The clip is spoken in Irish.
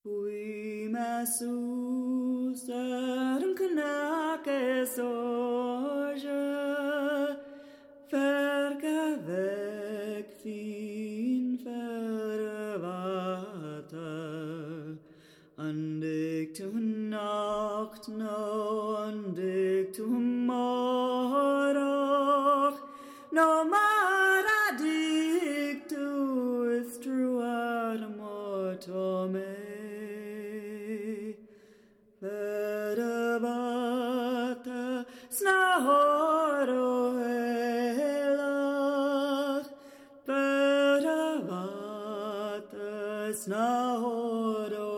Hui masus erm knack es orge verke weg fin verwarte andig tu nacht no andig tu morach no mara dig tu is true mortome Veravata snahoro elach Veravata snahoro